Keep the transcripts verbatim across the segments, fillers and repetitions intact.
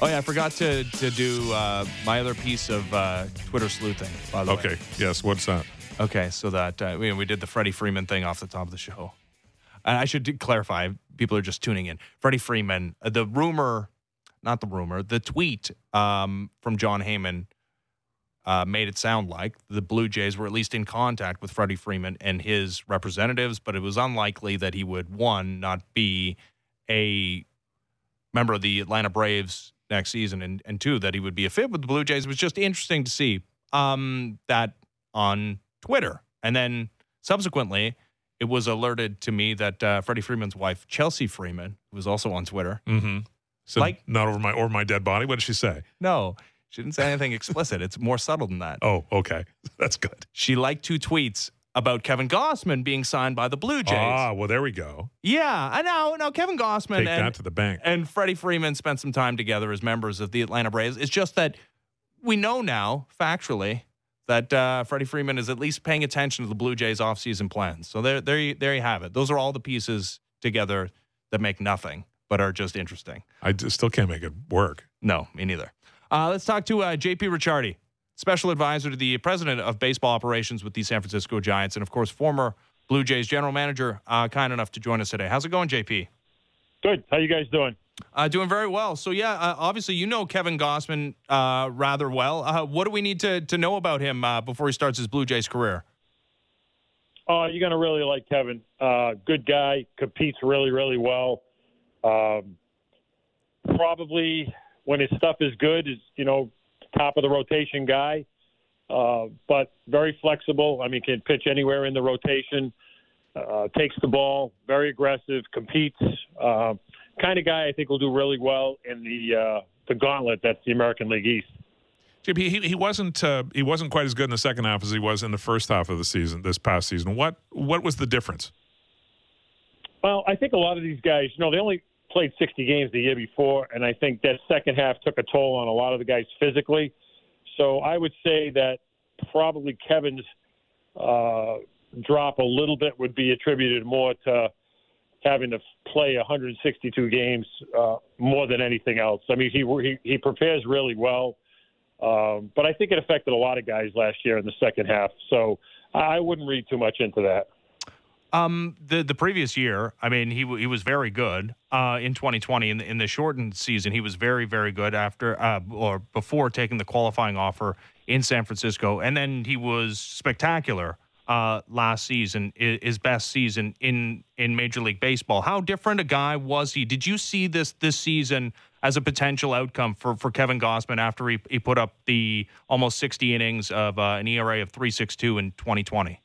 Oh, yeah, I forgot to, to do uh, my other piece of uh, Twitter sleuthing, by the Okay. way. Okay, yes, what's that? Okay, so that uh, we, we did the Freddie Freeman thing off the top of the show. And I should clarify, people are just tuning in. Freddie Freeman, uh, the rumor, not the rumor, the tweet um, from John Heyman uh, made it sound like the Blue Jays were at least in contact with Freddie Freeman and his representatives, but it was unlikely that he would, one, not be a member of the Atlanta Braves next season, and, and two, that he would be a fit with the Blue Jays. It was just interesting to see um, that on Twitter. And then subsequently, it was alerted to me that uh, Freddie Freeman's wife, Chelsea Freeman, who was also on Twitter. Mm-hmm. So like, not over my over my dead body. What did she say? No, she didn't say anything explicit. It's more subtle than that. Oh, okay. That's good. She liked two tweets about Kevin Gossman being signed by the Blue Jays. Ah, well, there we go. Yeah, I know. No, Kevin Gossman Take and, that to the bank. and Freddie Freeman spent some time together as members of the Atlanta Braves. It's just that we know now, factually, that uh, Freddie Freeman is at least paying attention to the Blue Jays' offseason plans. So there, there, you, there you have it. Those are all the pieces together that make nothing, but are just interesting. I just still can't make it work. No, me neither. Uh, let's talk to uh, J P Ricciardi, special advisor to the president of baseball operations with the San Francisco Giants, and, of course, former Blue Jays general manager, uh, kind enough to join us today. How's it going, J P? Good. How you guys doing? Uh, doing very well. So, yeah, uh, obviously you know Kevin Gossman uh, rather well. Uh, what do we need to, to know about him uh, before he starts his Blue Jays career? Uh, you're going to really like Kevin. Uh, good guy, competes really, really well. Um, probably when his stuff is good, is, you know, top of the rotation guy, uh, but very flexible. I mean, can pitch anywhere in the rotation, uh, takes the ball, very aggressive, competes. Uh, kind of guy I think will do really well in the uh, the gauntlet that's the American League East. J P, he, he wasn't uh, he wasn't quite as good in the second half as he was in the first half of the season, this past season. What what was the difference? Well, I think a lot of these guys, you know, they only played sixty games the year before, and I think that second half took a toll on a lot of the guys physically. So I would say that probably Kevin's uh, drop a little bit would be attributed more to having to play one hundred sixty-two games uh, more than anything else. I mean, he he, he prepares really well, um, but I think it affected a lot of guys last year in the second half. So I wouldn't read too much into that. Um, the the previous year, I mean, he he was very good uh, in twenty twenty. In the, in the shortened season, he was very, very good after uh, or before taking the qualifying offer in San Francisco, and then he was spectacular uh, last season, his best season in in Major League Baseball. How different a guy was he? Did you see this this season as a potential outcome for, for Kevin Gossman after he he put up the almost sixty innings of uh, an E R A of three point six two in twenty twenty?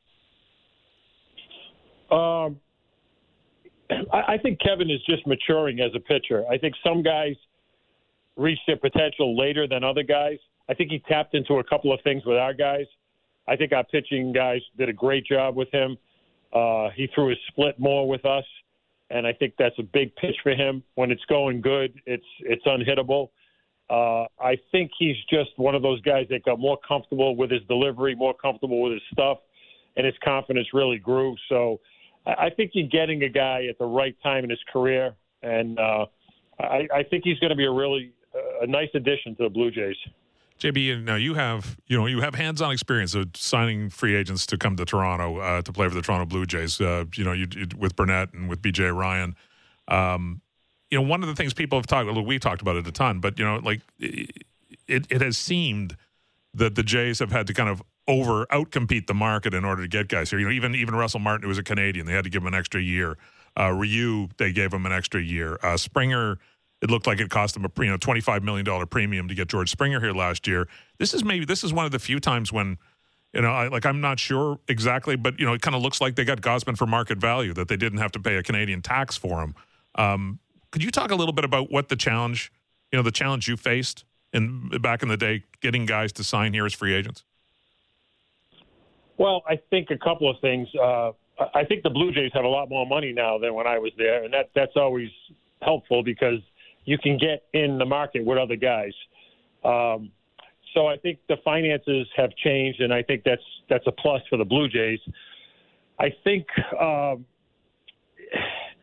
Um, I, I think Kevin is just maturing as a pitcher. I think some guys reach their potential later than other guys. I think he tapped into a couple of things with our guys. I think our pitching guys did a great job with him. Uh, he threw his split more with us, and I think that's a big pitch for him. When it's going good, it's it's unhittable. Uh, I think he's just one of those guys that got more comfortable with his delivery, more comfortable with his stuff, and his confidence really grew. So I think you're getting a guy at the right time in his career, and uh, I, I think he's going to be a really uh, a nice addition to the Blue Jays. J B, now you have you know you have hands-on experience of signing free agents to come to Toronto uh, to play for the Toronto Blue Jays. Uh, you know, you, you, with Burnett and with B J Ryan. Um, you know, one of the things people have talked, well, we've talked about it a ton, but you know, like it, it has seemed that the Jays have had to kind of over outcompete the market in order to get guys here. You know, even even Russell Martin, who was a Canadian, they had to give him an extra year. Uh, Ryu, they gave him an extra year. Uh, Springer, it looked like it cost them a you know twenty-five million dollars premium to get George Springer here last year. This is maybe this is one of the few times when, you know, I, like I'm not sure exactly, but you know, it kind of looks like they got Gossman for market value, that they didn't have to pay a Canadian tax for him. Um, could you talk a little bit about what the challenge, you know, the challenge you faced in back in the day, getting guys to sign here as free agents? Well, I think a couple of things. Uh, I think the Blue Jays have a lot more money now than when I was there, and that that's always helpful because you can get in the market with other guys. Um, so I think the finances have changed, and I think that's that's a plus for the Blue Jays. I think um,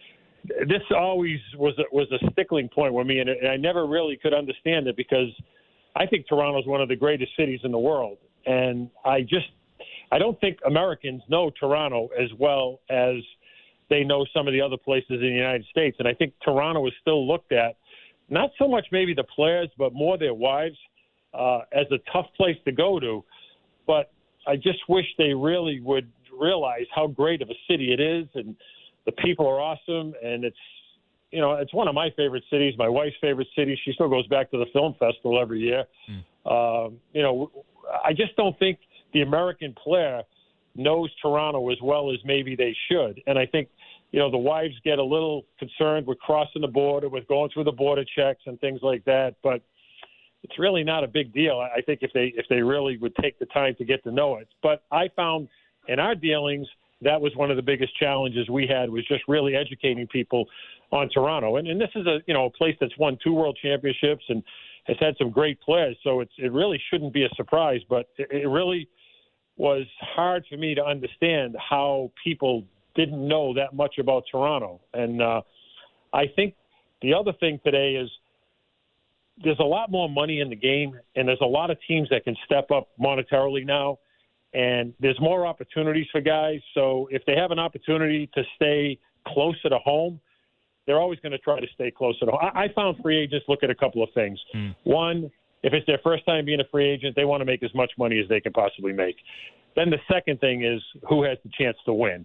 this always was a, was a stickling point with me, and I never really could understand it because I think Toronto is one of the greatest cities in the world, and I just I don't think Americans know Toronto as well as they know some of the other places in the United States, and I think Toronto is still looked at not so much maybe the players, but more their wives uh, as a tough place to go to. But I just wish they really would realize how great of a city it is, and the people are awesome, and it's, you know, it's one of my favorite cities, my wife's favorite city. She still goes back to the film festival every year. Mm. Um, you know, I just don't think the American player knows Toronto as well as maybe they should. And I think, you know, the wives get a little concerned with crossing the border, with going through the border checks and things like that. But it's really not a big deal, I think, if they if they really would take the time to get to know it. But I found in our dealings that was one of the biggest challenges we had, was just really educating people on Toronto. And, and this is a you know a place that's won two world championships and has had some great players, so it's it really shouldn't be a surprise. But it, it really was hard for me to understand how people didn't know that much about Toronto. And uh, I think the other thing today is there's a lot more money in the game, and there's a lot of teams that can step up monetarily now, and there's more opportunities for guys. So if they have an opportunity to stay closer to home, they're always going to try to stay closer to home. I, I found free agents look at a couple of things. Mm. One, if it's their first time being a free agent, they want to make as much money as they can possibly make. Then the second thing is who has the chance to win.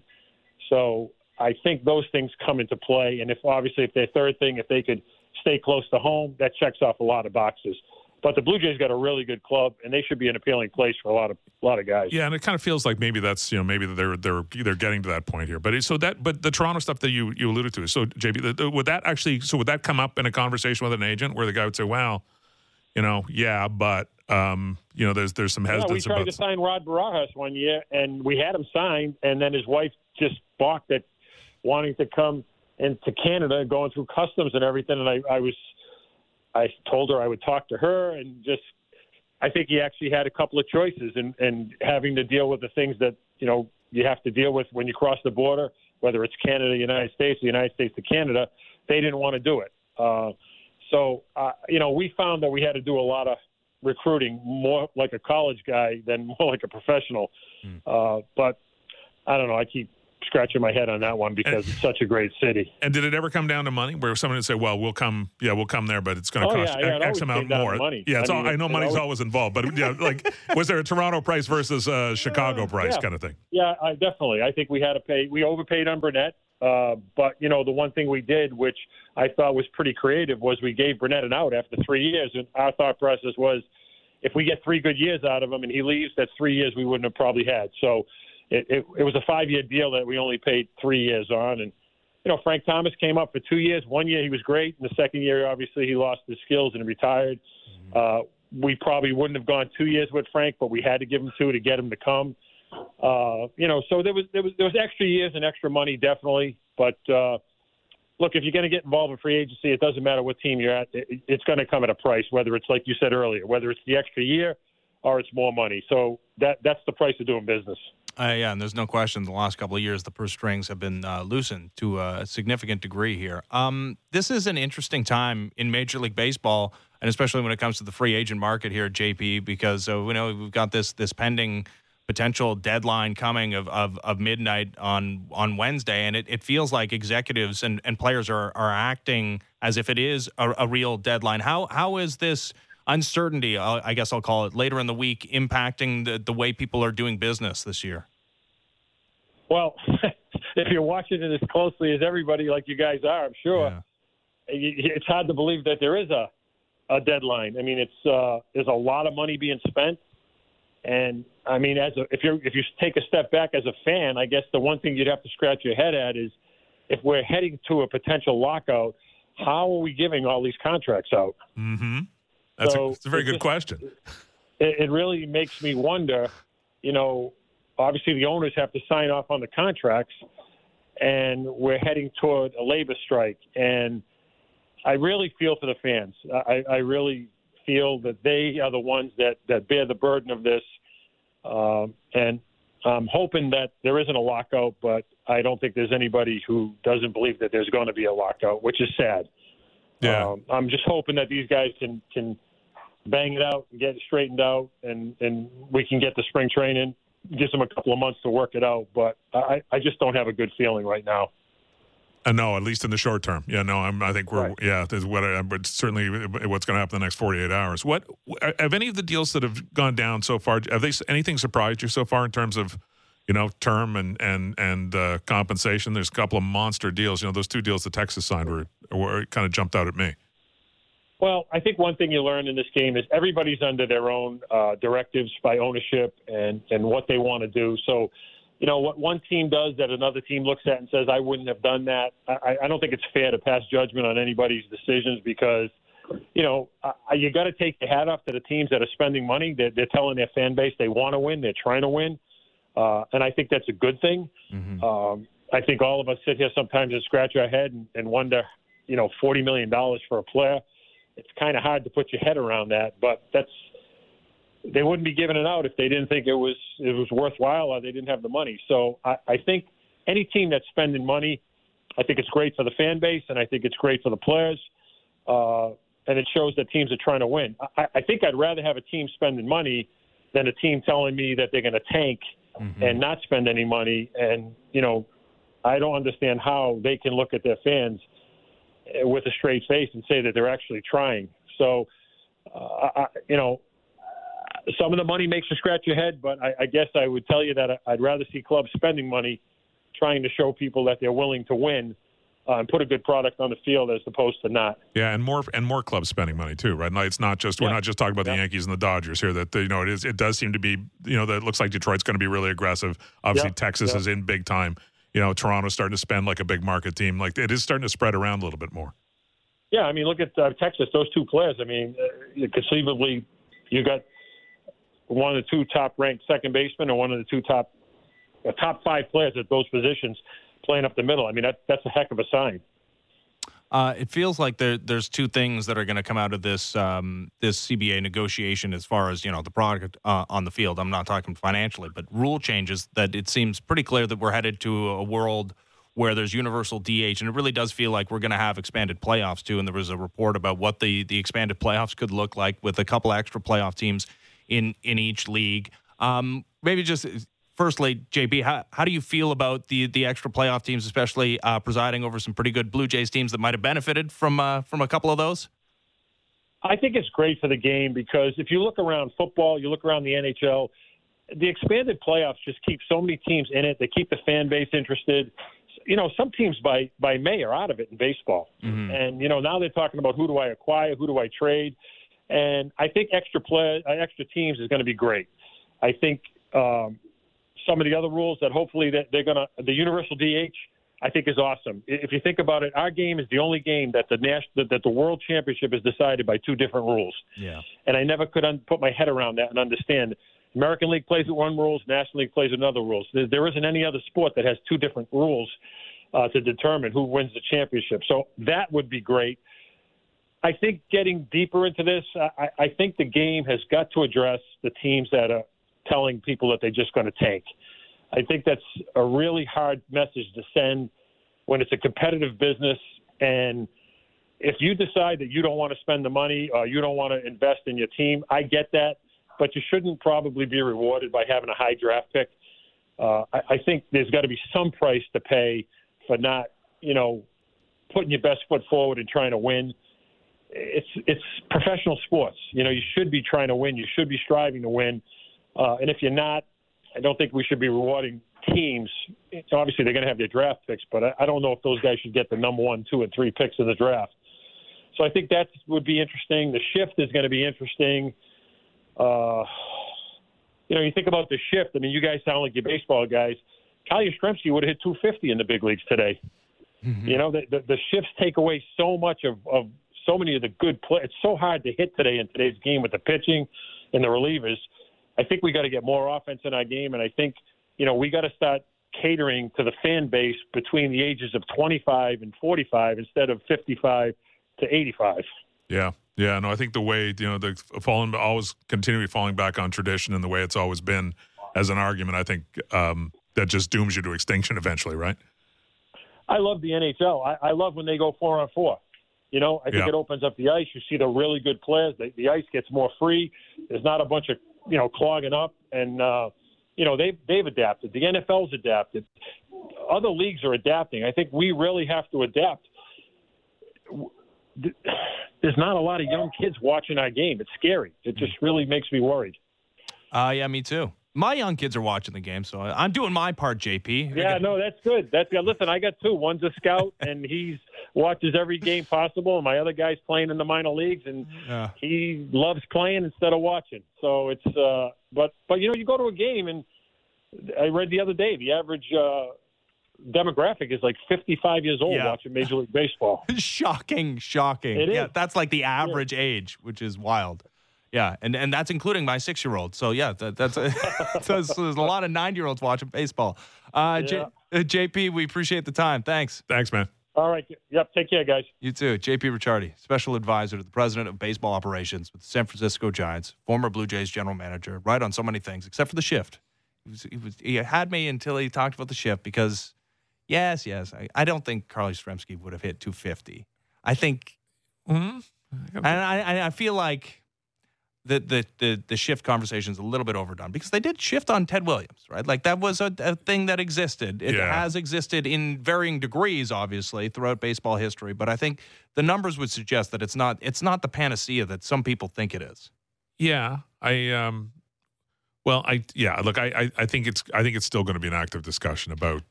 So I think those things come into play. And if obviously if their third thing, if they could stay close to home, that checks off a lot of boxes. But the Blue Jays got a really good club, and they should be an appealing place for a lot of a lot of guys. Yeah, and it kind of feels like maybe that's you know maybe they're they're they're getting to that point here. But it, so that but the Toronto stuff that you, you alluded to. So J B, the, the, would that actually so would that come up in a conversation with an agent where the guy would say, "Wow, you know, yeah, but um, you know, there's there's some hesitance." Yeah, we tried about to sign Rod Barajas one year, and we had him signed, and then his wife just balked at wanting to come into Canada, going through customs and everything. And I, I was, I told her I would talk to her, and just, I think he actually had a couple of choices, and, and having to deal with the things that, you know, you have to deal with when you cross the border, whether it's Canada, United States, the United States to Canada. They didn't want to do it. Uh, so, uh, you know, we found that we had to do a lot of recruiting, more like a college guy than more like a professional. Mm. Uh, but I don't know. I keep scratching my head on that one because and, it's such a great city. And did it ever come down to money, where someone would say, "Well, we'll come, yeah, we'll come there, but it's going to oh, cost yeah, yeah, X, X amount more"? Money. Yeah, it's I, mean, all, I know money's always, always involved, but yeah, like, was there a Toronto price versus a Chicago price yeah. kind of thing? Yeah, I, definitely. I think we had to pay. We overpaid on Burnett, uh, but you know, the one thing we did, which I thought was pretty creative, was we gave Burnett an out after three years, and our thought process was, if we get three good years out of him and he leaves, that's three years we wouldn't have probably had. So. It, it, it was a five-year deal that we only paid three years on. And, you know, Frank Thomas came up for two years. One year he was great. And the second year, obviously, he lost his skills and retired. Mm-hmm. Uh, we probably wouldn't have gone two years with Frank, but we had to give him two to get him to come. Uh, you know, so there was, there was there was extra years and extra money, definitely. But, uh, look, if you're going to get involved in free agency, it doesn't matter what team you're at. It, it's going to come at a price, whether it's like you said earlier, whether it's the extra year or it's more money. So that that's the price of doing business. Uh, yeah, and there's no question the last couple of years the purse strings have been uh, loosened to a significant degree here. Um, this is an interesting time in Major League Baseball, and especially when it comes to the free agent market here at J P, because uh, we know we've got this this pending potential deadline coming of, of, of midnight on on Wednesday, and it, it feels like executives and, and players are, are acting as if it is a, a real deadline. How How is this uncertainty, I guess I'll call it, later in the week impacting the, the way people are doing business this year? Well, if you're watching it as closely as everybody like you guys are, I'm sure, yeah. it's hard to believe that there is a, a deadline. I mean, it's uh, there's a lot of money being spent. And, I mean, as a, if, you're, if you take a step back as a fan, I guess the one thing you'd have to scratch your head at is if we're heading to a potential lockout, how are we giving all these contracts out? Mm-hmm. That's, so a, that's a very good just, question. It, it really makes me wonder, you know, obviously the owners have to sign off on the contracts, and we're heading toward a labor strike. And I really feel for the fans. I, I really feel that they are the ones that, that bear the burden of this. Um, and I'm hoping that there isn't a lockout, but I don't think there's anybody who doesn't believe that there's going to be a lockout, which is sad. Yeah. Um, I'm just hoping that these guys can can bang it out and get it straightened out, and, and we can get the spring training, gives them a couple of months to work it out. But I, I just don't have a good feeling right now. Uh, no, at least in the short term. Yeah, no, I'm, I think we're Right. yeah. There's what, I, but certainly what's going to happen in the next forty-eight hours. What have any of the deals that have gone down so far? Have they anything surprised you so far in terms of, you know, term and and and uh, compensation? There's a couple of monster deals. You know, those two deals that Texas signed were, were kind of jumped out at me. Well, I think one thing you learn in this game is everybody's under their own uh, directives by ownership and and what they want to do. So, you know, what one team does that another team looks at and says, I wouldn't have done that. I, I don't think it's fair to pass judgment on anybody's decisions because, you know, uh, you got to take the hat off to the teams that are spending money. They're, they're telling their fan base they want to win. They're trying to win. Uh, and I think that's a good thing. Mm-hmm. Um, I think all of us sit here sometimes and scratch our head and, and wonder, you know, forty million dollars for a player. It's kind of hard to put your head around that, but that's, they wouldn't be giving it out if they didn't think it was it was worthwhile or they didn't have the money. So I, I think any team that's spending money, I think it's great for the fan base, and I think it's great for the players, uh, and it shows that teams are trying to win. I, I think I'd rather have a team spending money than a team telling me that they're going to tank mm-hmm. and not spend any money. And, you know, I don't understand how they can look at their fans with a straight face and say that they're actually trying. So, uh, I, you know, some of the money makes you scratch your head, but I, I guess I would tell you that I'd rather see clubs spending money trying to show people that they're willing to win uh, and put a good product on the field as opposed to not. Yeah, and more and more clubs spending money too, right? It's not just yeah. we're not just talking about yeah. the Yankees and the Dodgers here. That you know it is. It does seem to be you know that it looks like Detroit's going to be really aggressive. Obviously, yeah. Texas yeah. is in big time. You know, Toronto's starting to spend like a big market team. Like it is starting to spread around a little bit more. Yeah, I mean, look at uh, Texas. Those two players. I mean, uh, conceivably, you got one of the two top-ranked second basemen or one of the two top uh, top five players at those positions playing up the middle. I mean, that, that's a heck of a sign. Uh, it feels like there, there's two things that are going to come out of this um, this C B A negotiation as far as, you know, the product uh, on the field. I'm not talking financially, but rule changes that it seems pretty clear that we're headed to a world where there's universal D H, and it really does feel like we're going to have expanded playoffs, too. And there was a report about what the, the expanded playoffs could look like with a couple extra playoff teams in in each league. Um, maybe just firstly, J B, how, how do you feel about the the extra playoff teams, especially uh, presiding over some pretty good Blue Jays teams that might have benefited from uh, from a couple of those? I think it's great for the game because if you look around football, you look around the N H L, the expanded playoffs just keep so many teams in it. They keep the fan base interested. You know, some teams by by May are out of it in baseball. Mm-hmm. And, you know, now they're talking about who do I acquire, who do I trade. And I think extra play, uh, extra teams is going to be great. I think um, some of the other rules that hopefully that they're going to – the universal D H, I think is awesome. If you think about it, our game is the only game that the national, that the World Championship is decided by two different rules. Yeah. And I never could un- put my head around that and understand. American League plays with one rules, National League plays with another rules. There, there isn't any other sport that has two different rules uh, to determine who wins the championship. So that would be great. I think getting deeper into this, I, I think the game has got to address the teams that are telling people that they're just going to tank. I think that's a really hard message to send when it's a competitive business. And if you decide that you don't want to spend the money or you don't want to invest in your team, I get that. But you shouldn't probably be rewarded by having a high draft pick. Uh, I, I think there's got to be some price to pay for not, you know, putting your best foot forward and trying to win. It's it's professional sports. You know, you should be trying to win. You should be striving to win. Uh, and if you're not, I don't think we should be rewarding teams. Obviously, they're going to have their draft picks, but I, I don't know if those guys should get the number one, two, and three picks in the draft. So I think that would be interesting. The shift is going to be interesting. Uh, you know, you think about the shift. I mean, you guys sound like your baseball guys. Kyle Yastrzemski would have hit two fifty in the big leagues today. Mm-hmm. You know, the, the, the shifts take away so much of, of so many of the good play. It's so hard to hit today in today's game with the pitching and the relievers. I think we got to get more offense in our game, and I think, you know, we got to start catering to the fan base between the ages of twenty-five and forty-five instead of fifty-five to eighty-five. Yeah. Yeah, no, I think the way, you know, the falling, always continually falling back on tradition and the way it's always been as an argument, I think um, that just dooms you to extinction eventually, right? I love the N H L. I, I love when they go four on four. You know, I think Yeah. it opens up the ice. You see the really good players. The, the ice gets more free. There's not a bunch of, you know, clogging up. And, uh, you know, they've, they've adapted. The N F L's adapted. Other leagues are adapting. I think we really have to adapt. There's not a lot of young kids watching our game. It's scary. It just really makes me worried. Uh, yeah, me too. My young kids are watching the game, so I'm doing my part, J P. Yeah, no, that's good. That's good. Listen, I got two. One's a scout, and he's watches every game possible. And my other guy's playing in the minor leagues, and Yeah. he loves playing instead of watching. So it's, uh, but but you know, you go to a game, and I read the other day the average uh, demographic is like fifty-five years old Yeah. watching Major League Baseball. Shocking, shocking. It Yeah, is. that's like the average age, which is wild. Yeah, and, and that's including my six-year-old. So, yeah, that, that's a, so there's a lot of nine-year-olds watching baseball. Uh, J, uh, J P, we appreciate the time. Thanks. Thanks, man. All right. Yep. Take care, guys. You too. J P Ricciardi, special advisor to the president of baseball operations with the San Francisco Giants, former Blue Jays general manager, right on so many things, except for the shift. He, was, he, was, he had me until he talked about the shift because, yes, yes, I, I don't think Carly Yastrzemski would have hit two fifty. I think, Mm-hmm. and I, I feel like the, the, the, the shift conversation is a little bit overdone because they did shift on Ted Williams, right? Like that was a, a thing that existed. It Yeah. has existed in varying degrees, obviously, throughout baseball history. But I think the numbers would suggest that it's not it's not the panacea that some people think it is. Yeah, I um, well, I yeah, look, I I, I think it's I think it's still going to be an active discussion about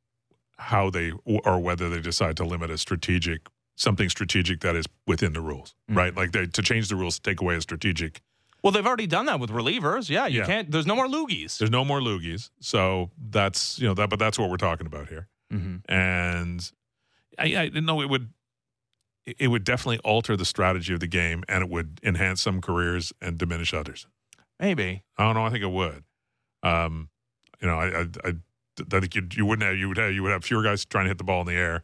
how they or whether they decide to limit a strategic something strategic that is within the rules, Mhm. right? Like they, to change the rules to take away a strategic. Well, they've already done that with relievers. Yeah, you Yeah. can't. There's no more loogies. There's no more loogies, so that's you know that, but that's what we're talking about here. Mm-hmm. And I, I didn't know it would. It would definitely alter the strategy of the game, and it would enhance some careers and diminish others. Maybe. I don't know. I think it would. Um, you know, I, I, I, I think you you wouldn't have you would have you would have fewer guys trying to hit the ball in the air,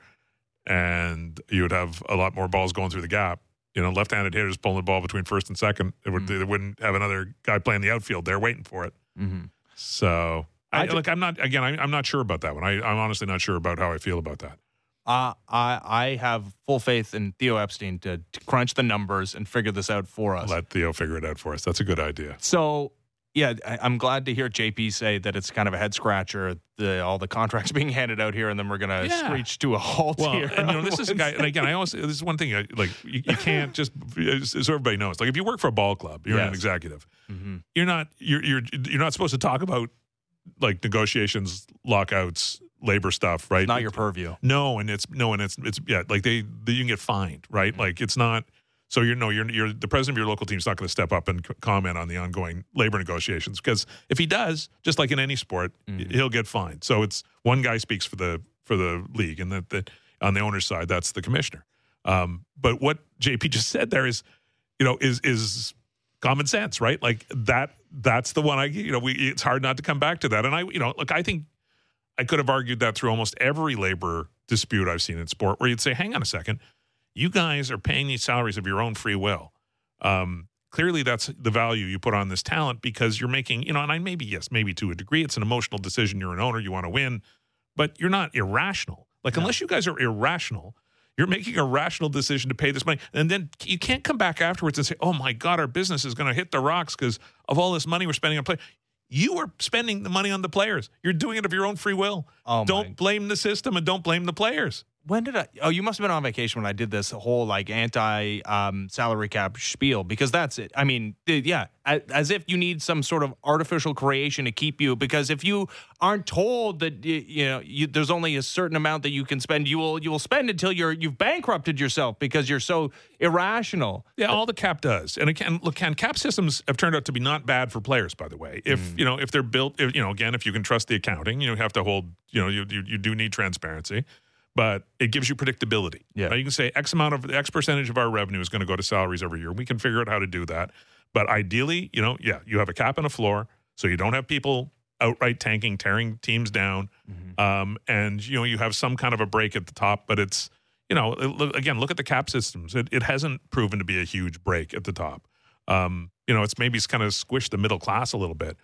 and you would have a lot more balls going through the gap. You know, left-handed hitters pulling the ball between first and second. It would Mm. they wouldn't have another guy playing the outfield there waiting for it. Mm-hmm. So, I, I ju- look, I'm not again. I, I'm not sure about that one. I, I'm honestly not sure about how I feel about that. Uh, I I have full faith in Theo Epstein to, to crunch the numbers and figure this out for us. Let Theo figure it out for us. That's a good idea. So, yeah, I, I'm glad to hear J P say that it's kind of a head scratcher, the, all the contracts being handed out here, and then we're going to Yeah. screech to a halt Well, here. and you know, this is a guy. And again, I always this is one thing. I, like, you, you can't just so everybody knows. Like, if you work for a ball club, you're an Yes. executive. Mm-hmm. You're not. You're you're you're not supposed to talk about like negotiations, lockouts, labor stuff, right? Not your purview. No, and it's no, and it's it's yeah, like they, they you can get fined, right? Mm-hmm. Like it's not. So you're no, you're you're the president of your local team's not going to step up and c- comment on the ongoing labor negotiations because if he does, just like in any sport, Mhm. he'll get fined. So it's one guy speaks for the for the league, and that that on the owner's side, that's the commissioner. Um, but what J P just said there is, you know, is is common sense, right? Like that. That's the one I you know we it's hard not to come back to that. And I you know look, I think I could have argued that through almost every labor dispute I've seen in sport, where you'd say, hang on a second. You guys are paying these salaries of your own free will. Um, clearly, that's the value you put on this talent because you're making, you know, and I maybe, yes, maybe to a degree, it's an emotional decision. You're an owner, you want to win, but you're not irrational. Like, No. unless you guys are irrational, you're making a rational decision to pay this money. And then you can't come back afterwards and say, oh my God, our business is going to hit the rocks because of all this money we're spending on play. You are spending the money on the players. You're doing it of your own free will. Oh, my- Don't blame the system and don't blame the players. When did I? Oh, you must have been on vacation when I did this whole like anti um, salary cap spiel because that's it. I mean, th- yeah, as, as if you need some sort of artificial creation to keep you. Because if you aren't told that y- you know you, there's only a certain amount that you can spend, you will you will spend until you're you've bankrupted yourself because you're so irrational. Yeah, all the cap does, and again, look, and cap systems have turned out to be not bad for players. By the way, if Mm. you know if they're built, if, you know, again, if you can trust the accounting, you know, you have to hold, you know, you you, you do need transparency, but it gives you predictability. Yeah. Now, you can say X amount of X percentage of our revenue is going to go to salaries every year. We can figure out how to do that, but ideally, you know, yeah, you have a cap and a floor, so you don't have people outright tanking, tearing teams down, Mhm. um, and you know you have some kind of a break at the top, but it's you know it- again look at the cap systems. It, it hasn't proven to be a huge break at the top. Um, you know it's maybe it's kind of squished the middle class a little bit,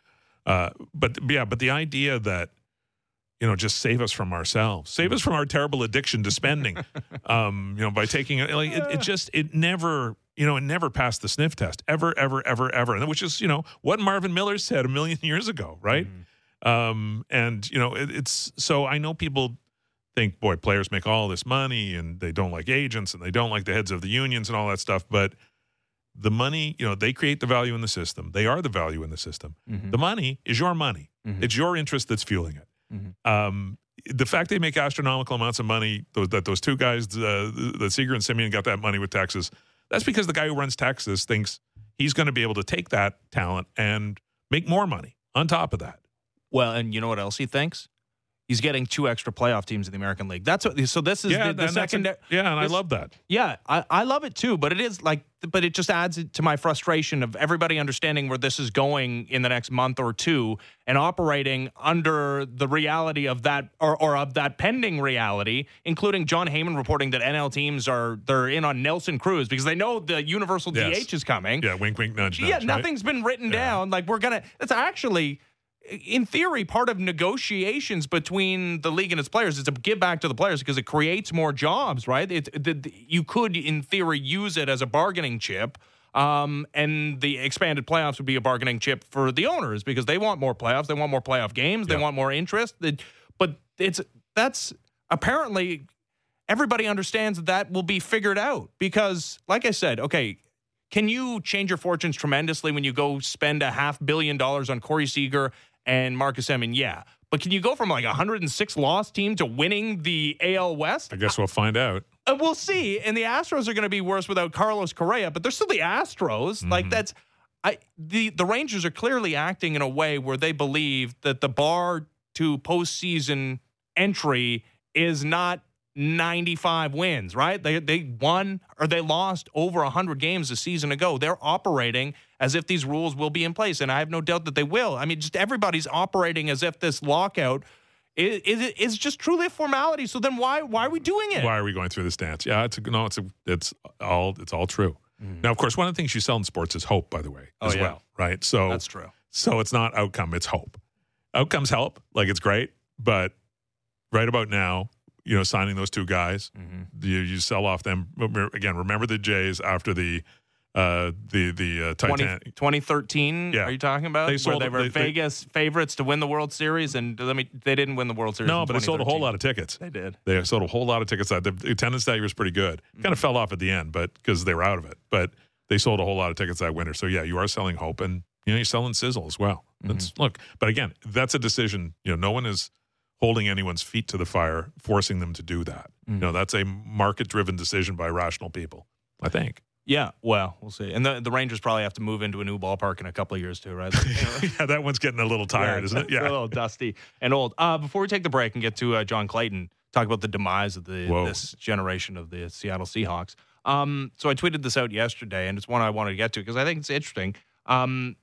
Uh, but yeah, but the idea that, you know, just save us from ourselves, save us from our terrible addiction to spending, um, you know, by taking it, like it, it just, it never, you know, it never passed the sniff test ever, ever, ever, ever. And which is, you know, what Marvin Miller said a million years ago. Right. Mm-hmm. Um, and, you know, it, it's, so I know people think, boy, players make all this money and they don't like agents and they don't like the heads of the unions and all that stuff. But the money, you know, they create the value in the system. They are the value in the system. Mm-hmm. The money is your money. Mm-hmm. It's your interest that's fueling it. Mm-hmm. Um, the fact they make astronomical amounts of money, those, that those two guys, uh, that Seager and Simeon got that money with Texas, that's because the guy who runs Texas thinks he's going to be able to take that talent and make more money on top of that. Well, and you know what else he thinks? He's getting two extra playoff teams in the American League. That's what, so this is yeah, the, the second. A, yeah, and this, I love that. Yeah, I, I love it too. But it is like, but it just adds to my frustration of everybody understanding where this is going in the next month or two and operating under the reality of that or, or of that pending reality, including John Heyman reporting that N L teams are they're in on Nelson Cruz because they know the universal yes. D H is coming. Yeah, wink, wink, nudge, nudge. Yeah, right? nothing's been written yeah. down. Like we're gonna. It's actually. In theory, part of negotiations between the league and its players is to give back to the players because it creates more jobs, right? It, it, you could, in theory, use it as a bargaining chip, um, and the expanded playoffs would be a bargaining chip for the owners because they want more playoffs, they want more playoff games, they yeah. want more interest. But it's that's apparently everybody understands that that will be figured out because, like I said, okay. Can you change your fortunes tremendously when you go spend a half billion dollars on Corey Seager and Marcus Semien? Yeah. But can you go from like a one hundred six loss team to winning the A L West? I guess we'll find out. Uh, we'll see. And the Astros are going to be worse without Carlos Correa, but they're still the Astros. Mm-hmm. Like that's I the, the Rangers are clearly acting in a way where they believe that the bar to postseason entry is not ninety-five wins, right? They they won or they lost over one hundred games a season ago. They're operating as if these rules will be in place, and I have no doubt that they will. I mean, just everybody's operating as if this lockout is is, is just truly a formality. So then why why are we doing it? Why are we going through this dance? Yeah, it's a, no, it's a, it's all it's all true. Mm. Now, of course, one of the things you sell in sports is hope, by the way, as oh, yeah. well, right? So that's true. So it's not outcome, it's hope. Outcomes help, like it's great, but right about now, you know, signing those two guys, mm-hmm. you, you sell off them again. Remember the Jays after the uh, the the uh, Titanic twenty thirteen. Yeah. Are you talking about? They sold, where they were they, Vegas they, favorites to win the World Series, and let me they didn't win the World Series. No, but they sold a whole lot of tickets. They did. They sold a whole lot of tickets. The attendance that year was pretty good. Mm-hmm. Kind of fell off at the end, but because they were out of it. But they sold a whole lot of tickets that winter. So yeah, you are selling hope, and you know you're selling sizzle as well. That's mm-hmm. look, but again, that's a decision. You know, no one is holding anyone's feet to the fire, forcing them to do that. Mm. You know, that's a market-driven decision by rational people, I think. Yeah, well, we'll see. And the, the Rangers probably have to move into a new ballpark in a couple of years too, right? Yeah, that one's getting a little tired, yeah, isn't it? Yeah, a little dusty and old. Uh, before we take the break and get to uh, John Clayton, talk about the demise of the Whoa. this generation of the Seattle Seahawks. Um, so I tweeted this out yesterday, and it's one I wanted to get to because I think it's interesting um,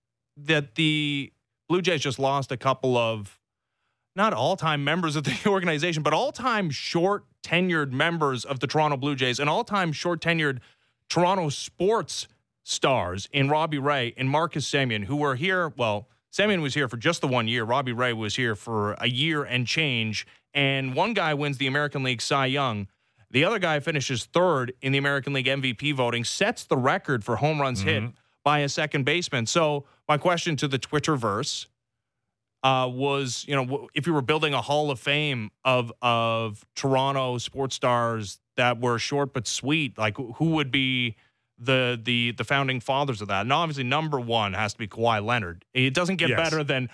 that the Blue Jays just lost a couple of not all-time members of the organization, but all-time short-tenured members of the Toronto Blue Jays and all-time short-tenured Toronto sports stars in Robbie Ray and Marcus Semien, who were here. Well, Semien was here for just the one year. Robbie Ray was here for a year and change. And one guy wins the American League Cy Young. The other guy finishes third in the American League M V P voting, sets the record for home runs mm-hmm. hit by a second baseman. So my question to the Twitterverse Uh, was, you know, if you were building a Hall of Fame of of Toronto sports stars that were short but sweet, like who would be the the the founding fathers of that? And obviously, number one has to be Kawhi Leonard. It doesn't get yes. better than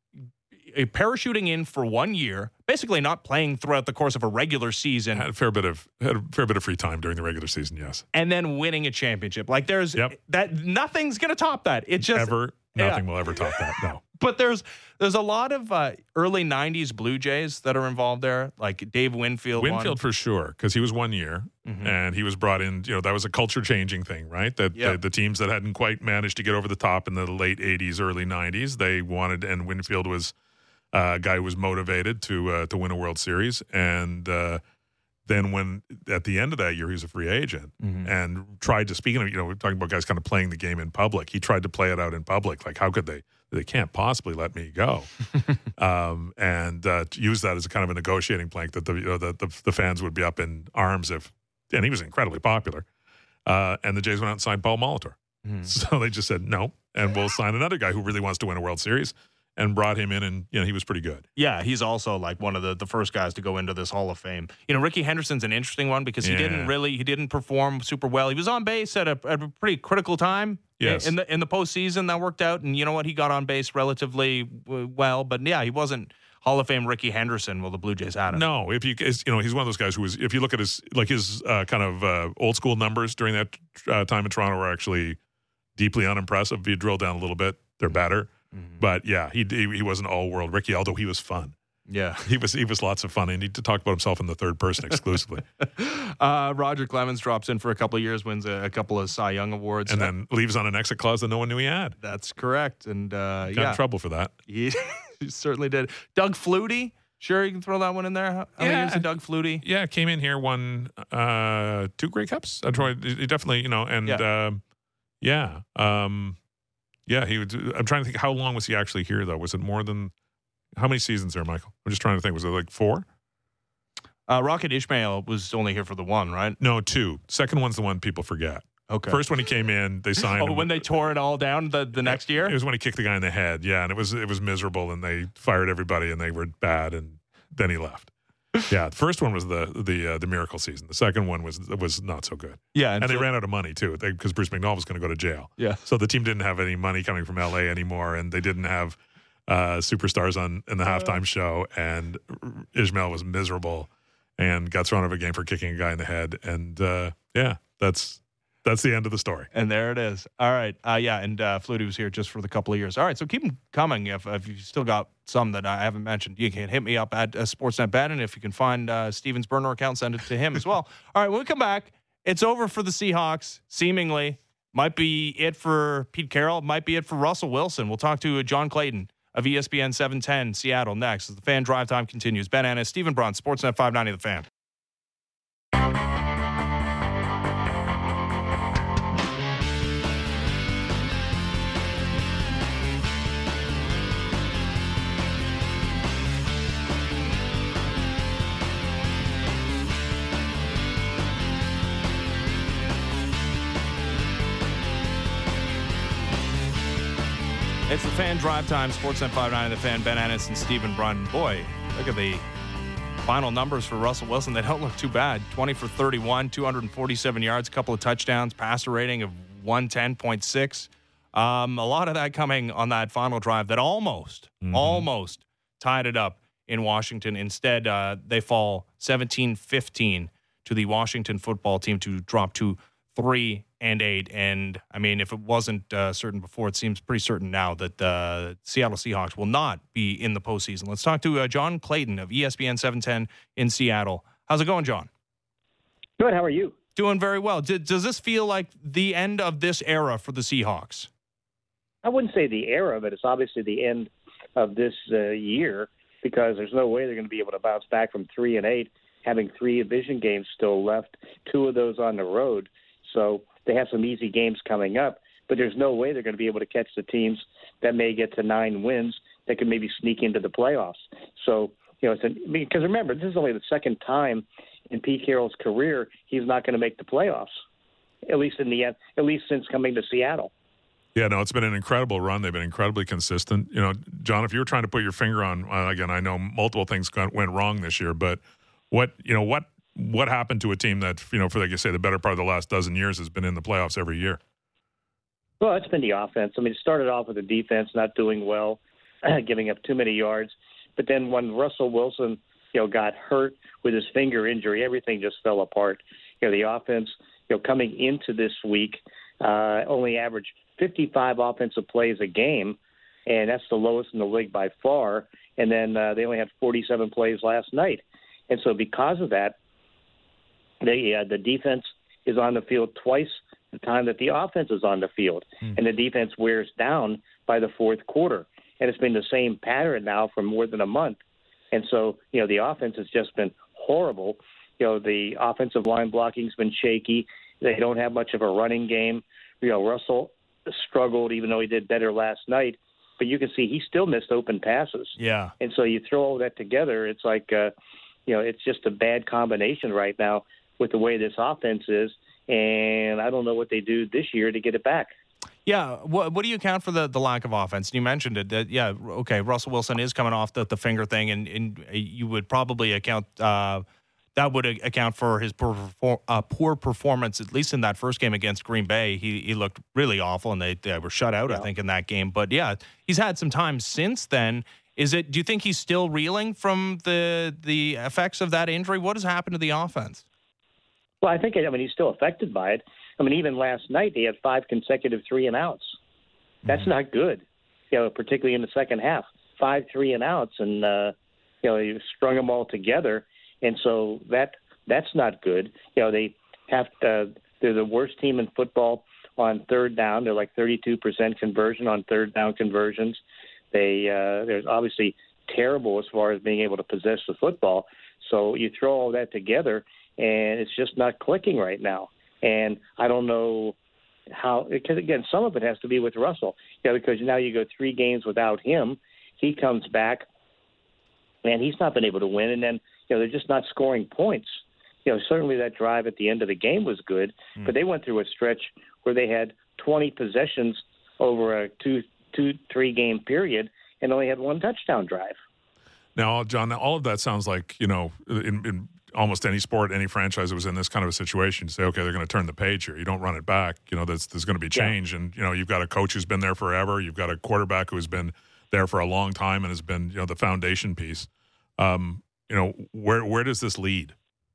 a parachuting in for one year, basically not playing throughout the course of a regular season. Had a fair bit of had a fair bit of free time during the regular season, yes, and then winning a championship. Like there's yep. that nothing's gonna top that. It just ever nothing yeah. will ever top that. No. But there's there's a lot of uh, early nineties Blue Jays that are involved there, like Dave Winfield. Winfield won. for sure, because he was one year, mm-hmm. and he was brought in. You know, that was a culture-changing thing, right? That yep. the, the teams that hadn't quite managed to get over the top in the late eighties, early nineties, they wanted, and Winfield was uh, a guy who was motivated to uh, to win a World Series. And uh, then when, at the end of that year, he was a free agent mm-hmm. and tried to, speaking of, you know, we're talking about guys kind of playing the game in public. He tried to play it out in public. Like, how could they? they can't possibly let me go, um, and uh, use that as a kind of a negotiating plank that the, you know, the, the the fans would be up in arms if, and he was incredibly popular, uh, and the Jays went out and signed Paul Molitor. Mm. So they just said no, and we'll sign another guy who really wants to win a World Series, and brought him in, and you know he was pretty good. Yeah, he's also like one of the, the first guys to go into this Hall of Fame. You know, Ricky Henderson's an interesting one because he yeah. didn't really he didn't perform super well. He was on base at a, at a pretty critical time. Yes. in the in the postseason that worked out, and you know what, he got on base relatively well, but yeah, he wasn't Hall of Fame Ricky Henderson. Well, the Blue Jays had him. No, if you you know he's one of those guys who was, if you look at his like his uh, kind of uh, old school numbers during that uh, time in Toronto were actually deeply unimpressive. If you drill down a little bit, they're better. Mm-hmm. But yeah, he he wasn't all world Ricky, although he was fun. Yeah, he was he was lots of fun, and he to talk about himself in the third person exclusively. uh, Roger Clemens drops in for a couple of years, wins a, a couple of Cy Young awards, and then leaves on an exit clause that no one knew he had. That's correct, and uh, got yeah, in trouble for that. He, he certainly did. Doug Flutie, sure, you can throw that one in there. How, how yeah. many years did Doug Flutie? Yeah, came in here, won uh, two Grey Cups. I tried, he definitely, you know, and yeah. Um, yeah. Um, Yeah, he would. I'm trying to think. How long was he actually here, though? Was it more than how many seasons there, Michael? I'm just trying to think. Was it like four? Uh, Rocket Ismail was only here for the one, right? No, two. Second one's the one people forget. Okay. First, when he came in, they signed. oh, him. when they tore it all down the, the next year. It was when he kicked the guy in the head. Yeah, and it was it was miserable, and they fired everybody, and they were bad, and then he left. Yeah, the first one was the the uh, the miracle season. The second one was was not so good. Yeah, and, and so, they ran out of money too because Bruce McNall was going to go to jail. Yeah, so the team didn't have any money coming from L A anymore, and they didn't have uh, superstars on in the halftime show. And Ismail was miserable and got thrown out of a game for kicking a guy in the head. And uh, yeah, that's that's the end of the story. And there it is. All right, uh, yeah, and uh, Flutie was here just for the couple of years. All right, so keep them coming. If if you still got some that I haven't mentioned, you can hit me up at uh, Sportsnet Bet, and if you can find uh, Steven's burner account, send it to him as well. All right, when we come back, it's over for the Seahawks, seemingly. Might be it for Pete Carroll. Might be it for Russell Wilson. We'll talk to uh, John Clayton of E S P N seven ten Seattle next as the Fan Drive Time continues. Ben Ennis, Stephen Brunt, Sportsnet five ninety The Fan. It's the Fan Drive Time, Sportsnet five ninety The Fan, Ben Ennis and Stephen Brun. Boy, look at the final numbers for Russell Wilson. They don't look too bad. twenty for thirty-one, two hundred forty-seven yards, a couple of touchdowns, passer rating of one ten point six. Um, a lot of that coming on that final drive that almost, mm-hmm. almost tied it up in Washington. Instead, uh, they fall seventeen fifteen to the Washington football team to drop to three and eight. And I mean, if it wasn't uh, certain before, it seems pretty certain now that the uh, Seattle Seahawks will not be in the postseason. Let's talk to uh, John Clayton of E S P N seven ten in Seattle. How's it going, John? Good. How are you? Doing very well. Did, does this feel like the end of this era for the Seahawks? I wouldn't say the era, but it's obviously the end of this uh, year because there's no way they're going to be able to bounce back from three and eight, having three division games still left, two of those on the road. So they have some easy games coming up, but there's no way they're going to be able to catch the teams that may get to nine wins that could maybe sneak into the playoffs. So, you know, it's an, because remember, this is only the second time in Pete Carroll's career he's not going to make the playoffs, at least in the end, at least since coming to Seattle. Yeah, no, it's been an incredible run. They've been incredibly consistent. You know, John, if you were trying to put your finger on, uh, again, I know multiple things got, went wrong this year, but what, you know, what, What happened to a team that, you know, for like you say, the better part of the last dozen years has been in the playoffs every year? Well, it's been the offense. I mean, it started off with the defense not doing well, giving up too many yards. But then when Russell Wilson, you know, got hurt with his finger injury, everything just fell apart. You know, the offense, you know, coming into this week, uh, only averaged fifty-five offensive plays a game, and that's the lowest in the league by far. And then uh, they only had forty-seven plays last night. And so because of that, They, uh, the defense is on the field twice the time that the offense is on the field, mm. and the defense wears down by the fourth quarter. And it's been the same pattern now for more than a month. And so, you know, the offense has just been horrible. You know, the offensive line blocking has been shaky. They don't have much of a running game. You know, Russell struggled, even though he did better last night. but you can see he still missed open passes. Yeah. And so you throw all that together, it's like, uh, you know, it's just a bad combination right now with the way this offense is. And I don't know what they do this year to get it back. Yeah. What, what do you account for the, the lack of offense? You mentioned it. That, yeah, okay, Russell Wilson is coming off the, the finger thing, and, and you would probably account uh, that would account for his poor, uh, poor performance, at least in that first game against Green Bay. He he looked really awful, and they, they were shut out, yeah. I think, in that game. But, yeah, he's had some time since then. Is it? Do you think he's still reeling from the the effects of that injury? What has happened to the offense? Well, I think, I mean, he's still affected by it. I mean, even last night, he had five consecutive three and outs. That's mm-hmm. not good, you know, particularly in the second half. Five three and outs, and, uh, you know, he strung them all together. And so that that's not good. You know, they have to, they're the worst team in football on third down. They're like thirty-two percent conversion on third down conversions. They, uh, they're obviously terrible as far as being able to possess the football. So you throw all that together, and it's just not clicking right now. And I don't know how, because, again, some of it has to be with Russell, you know, because now you go three games without him. He comes back, and he's not been able to win. And then, you know, they're just not scoring points. You know, certainly that drive at the end of the game was good, mm. but they went through a stretch where they had twenty possessions over a two, two, three-game period and only had one touchdown drive. Now, John, all of that sounds like, you know, in, in almost any sport, any franchise that was in this kind of a situation, you say, okay, they're going to turn the page here. You don't run it back. You know, there's, there's going to be change. Yeah. And, you know, you've got a coach who's been there forever. You've got a quarterback who's been there for a long time and has been, you know, the foundation piece. Um, you know, where where does this lead?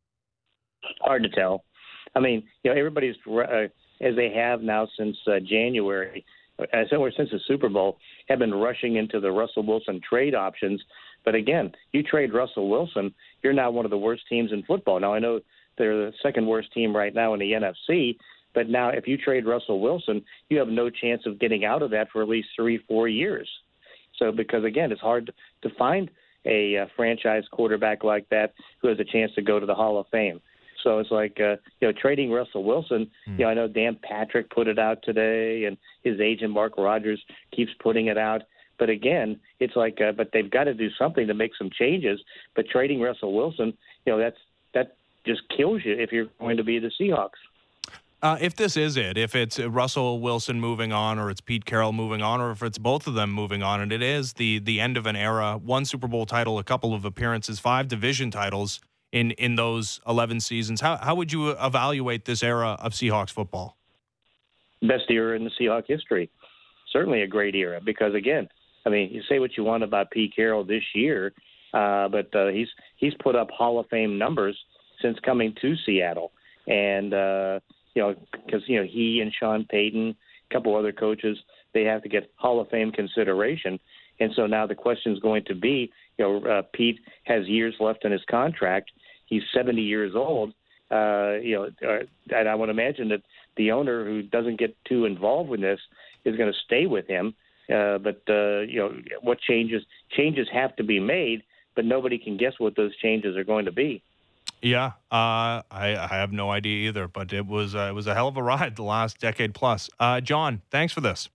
Hard to tell. I mean, you know, everybody's, uh, as they have now since uh, January, uh, somewhere since the Super Bowl, have been rushing into the Russell Wilson trade options. But again, you trade Russell Wilson, you're now one of the worst teams in football. Now, I know they're the second worst team right now in the N F C, but now if you trade Russell Wilson, you have no chance of getting out of that for at least three, four years. So, because again, it's hard to find a uh, franchise quarterback like that who has a chance to go to the Hall of Fame. So it's like, uh, you know, trading Russell Wilson, mm. you know, I know Dan Patrick put it out today, and his agent Mark Rogers keeps putting it out. But again, it's like, uh, but they've got to do something to make some changes. But trading Russell Wilson, you know, that's that just kills you if you're going to be the Seahawks. Uh, if this is it, if it's Russell Wilson moving on, or it's Pete Carroll moving on, or if it's both of them moving on, and it is the the end of an era, one Super Bowl title, a couple of appearances, five division titles in, in those eleven seasons, how how would you evaluate this era of Seahawks football? Best era in the Seahawks history. Certainly a great era, because again, I mean, you say what you want about Pete Carroll this year, uh, but uh, he's he's put up Hall of Fame numbers since coming to Seattle, and uh, you know, because you know he and Sean Payton, a couple other coaches, they have to get Hall of Fame consideration, and so now the question is going to be, you know, uh, Pete has years left in his contract. He's seventy years old. Uh, you know, uh, and I would imagine that the owner, who doesn't get too involved with this, is going to stay with him. Uh, but, uh, you know, what changes changes have to be made, but nobody can guess what those changes are going to be. Yeah, uh, I, I have no idea either, but it was, uh, it was a hell of a ride the last decade plus. Uh, John, thanks for this.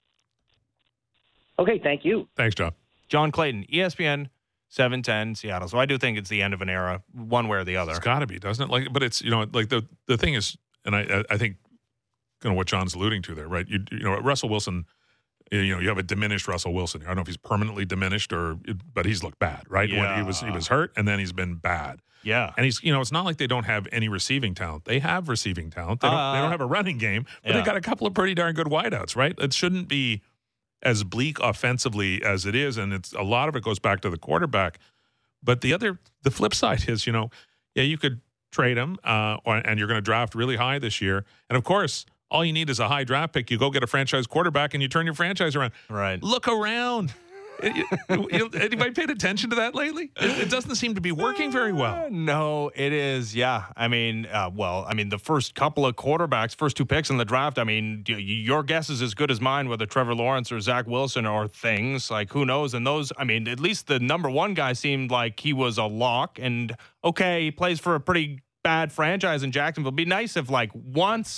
Okay, thank you. Thanks, John. John Clayton, E S P N, seven ten, Seattle. So I do think it's the end of an era, one way or the other. It's got to be, doesn't it? Like, but it's, you know, like the, the thing is, and I, I think, you know, what John's alluding to there, right? You, you know, Russell Wilson, you know, you have a diminished Russell Wilson. I don't know if he's permanently diminished or, but he's looked bad, right? Yeah. When he was he was hurt, and then he's been bad. Yeah, and he's, you know, it's not like they don't have any receiving talent. They have receiving talent. They don't, uh, they don't have a running game, but yeah. they got a couple of pretty darn good wideouts, right? It shouldn't be as bleak offensively as it is, and it's a lot of it goes back to the quarterback. But the other, the flip side is, you know, yeah, you could trade him, uh, or, and you're going to draft really high this year, and of course, all you need is a high draft pick. You go get a franchise quarterback, and you turn your franchise around. Right. Look around. Anybody paid attention to that lately? It, it doesn't seem to be working very well. Uh, no, it is. Yeah. I mean, uh, well, I mean, the first couple of quarterbacks, first two picks in the draft, I mean, your guess is as good as mine whether Trevor Lawrence or Zach Wilson or things. Like, who knows? And those, I mean, at least the number one guy seemed like he was a lock. And, okay, he plays for a pretty bad franchise in Jacksonville. It'd be nice if, like, once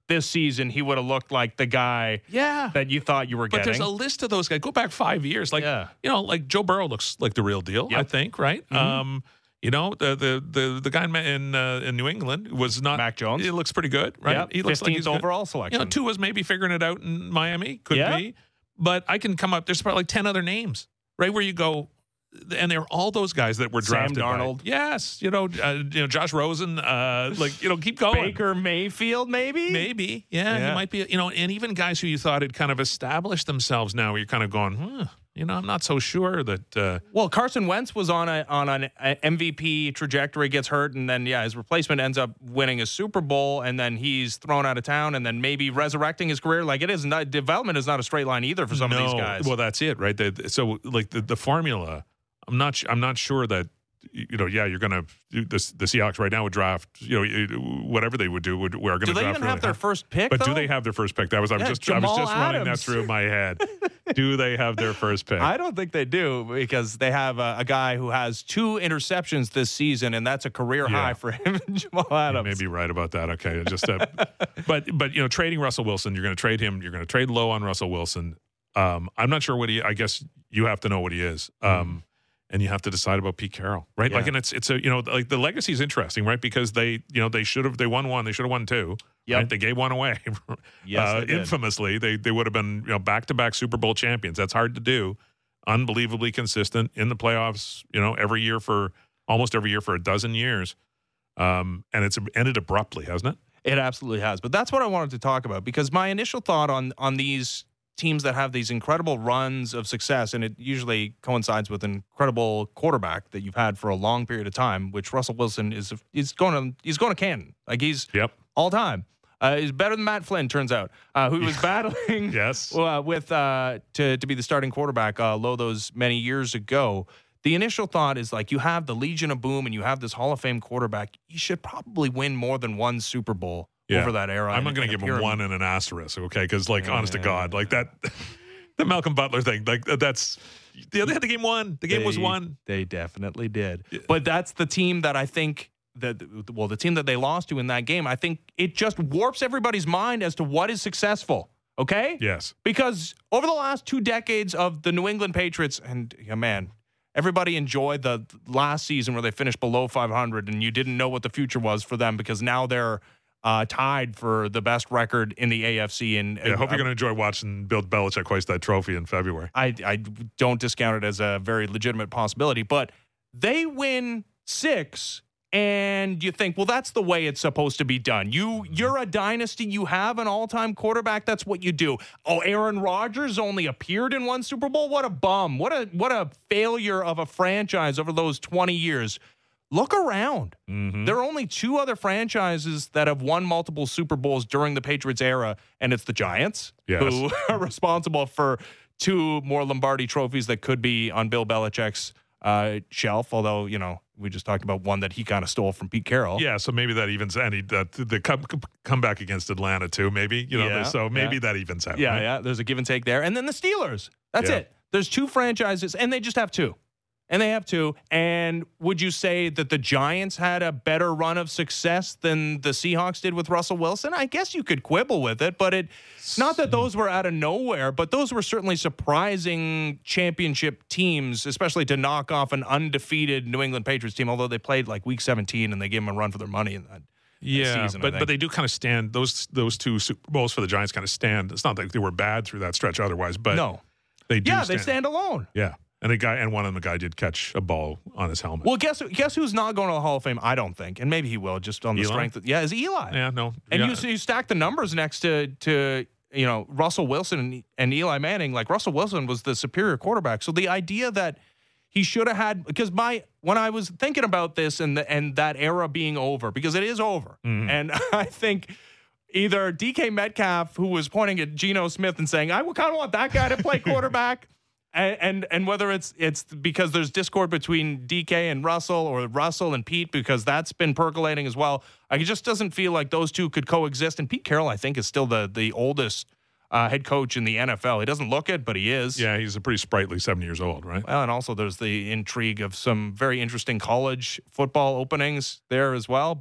this season, he would have looked like the guy Yeah. that you thought you were But getting. there's a list of those guys. Go back five years. Like, Yeah. you know, like Joe Burrow looks like the real deal, I Yep. think, right? Mm-hmm. Um, you know, the the the, the guy in uh, in New England was not Mac Jones. He looks pretty good, right? Yep, He looks like he's fifteenth good. overall selection. You know, Tua's maybe figuring it out in Miami. Could Yeah. be. But I can come up, there's probably like ten other names, right? Where you go, and they're all those guys that were Sam drafted. by- Darnold. Yes. You know, uh, you know, Josh Rosen, uh, like, you know, keep going. Baker Mayfield, maybe? Maybe. Yeah, Yeah. He might be, you know, and even guys who you thought had kind of established themselves now, where you're kind of going, huh, you know, I'm not so sure that. Uh, Well, Carson Wentz was on a on an a M V P trajectory, gets hurt, and then yeah, his replacement ends up winning a Super Bowl, and then he's thrown out of town, and then maybe resurrecting his career. Like it is not development is not a straight line either for some no, of these guys. Well, that's it, right? The, so, like the, the formula, I'm not. I'm not sure that. You know, yeah, you're going to the, the Seahawks right now would draft. You know, whatever they would do would we're going to do they draft. even really have their high. first pick? But though? do they have their first pick? That was I was Yeah, just I was Jamal just running that Adams. through my head. Do they have their first pick? I don't think they do because they have a, a guy who has two interceptions this season, and that's a career Yeah. high for him and Jamal You Adams. may be right about that. Okay, just uh, but but you know, trading Russell Wilson, you're going to trade him. You're going to trade low on Russell Wilson. Um, I'm not sure what he. I guess you have to know what he is. Um, And you have to decide about Pete Carroll, right? Yeah. Like, and it's it's a you know like the legacy is interesting, right? Because they you know they should have they won one, they should have won two. Yep. Right? They gave one away. Yes, uh, they did. infamously, they they would have been you know back to back Super Bowl champions. That's hard to do. Unbelievably consistent in the playoffs, you know, every year for almost every year for a dozen years. Um, and it's ended abruptly, hasn't it? It absolutely has. But that's what I wanted to talk about because my initial thought on on these teams that have these incredible runs of success, and it usually coincides with an incredible quarterback that you've had for a long period of time, which Russell Wilson is he's going to he's going to Canton. Like he's Yep. all time. Uh, he's better than Matt Flynn, turns out, uh, who was battling Yes. uh, with uh, to to be the starting quarterback uh, low those many years ago. The initial thought is like you have the Legion of Boom and you have this Hall of Fame quarterback. You should probably win more than one Super Bowl Yeah. over that era. I'm not and- going to and give him appear- one and an asterisk, okay? Because, like, Yeah, honest to yeah, God, yeah. like that, the Malcolm Butler thing, like that's they had the game won. The game was They- won. They definitely did. But that's the team that I think that well, the team that they lost to in that game, I think it just warps everybody's mind as to what is successful. Okay? Yes. Because over the last two decades of the New England Patriots, and yeah, man, everybody enjoyed the last season where they finished below five hundred, and you didn't know what the future was for them because now they're uh, tied for the best record in the A F C. And Yeah, I hope you're going to enjoy watching Bill Belichick hoist that trophy in February. I, I don't discount it as a very legitimate possibility, but they win six. And you think, well, that's the way it's supposed to be done. You, you're a dynasty. You have an all-time quarterback. That's what you do. Oh, Aaron Rodgers only appeared in one Super Bowl. What a bum. What a what a failure of a franchise over those twenty years. Look around. Mm-hmm. There are only two other franchises that have won multiple Super Bowls during the Patriots era, and it's the Giants, Yes. who are responsible for two more Lombardi trophies that could be on Bill Belichick's uh, shelf, although, you know, we just talked about one that he kind of stole from Pete Carroll. Yeah, so maybe that evens any uh, the come, comeback against Atlanta too. Maybe you know, Yeah, so maybe yeah. that evens out. Yeah, right? yeah. There's a give and take there. And then the Steelers. That's Yeah. it. There's two franchises, and they just have two. And they have two. And would you say that the Giants had a better run of success than the Seahawks did with Russell Wilson? I guess you could quibble with it, but it not that those were out of nowhere, but those were certainly surprising championship teams, especially to knock off an undefeated New England Patriots team, although they played like week seventeen and they gave them a run for their money in that. Yeah, season, I but think. but they do kind of stand those those two Super Bowls for the Giants kind of stand. It's not like they were bad through that stretch otherwise, but No. they do. Yeah, stand. they stand alone. Yeah, and a guy and one of them, the guy did catch a ball on his helmet. Well, guess guess who's not going to the Hall of Fame? I don't think, and maybe he will, just on the Eli? strength. Of, yeah, is Eli. yeah, no, And yeah. you so you stack the numbers next to to you know Russell Wilson and, and Eli Manning. Like Russell Wilson was the superior quarterback. So the idea that he should have had because my when I was thinking about this and the, and that era being over because it is over, Mhm. and I think. Either D K Metcalf, who was pointing at Geno Smith and saying, I kind of want that guy to play quarterback, and, and and whether it's it's because there's discord between D K and Russell or Russell and Pete because that's been percolating as well. Like, it just doesn't feel like those two could coexist. And Pete Carroll, I think, is still the the oldest uh, head coach in the N F L. He doesn't look it, but he is. yeah, he's a pretty sprightly seven years old, right? Well, and also there's the intrigue of some very interesting college football openings there as well. But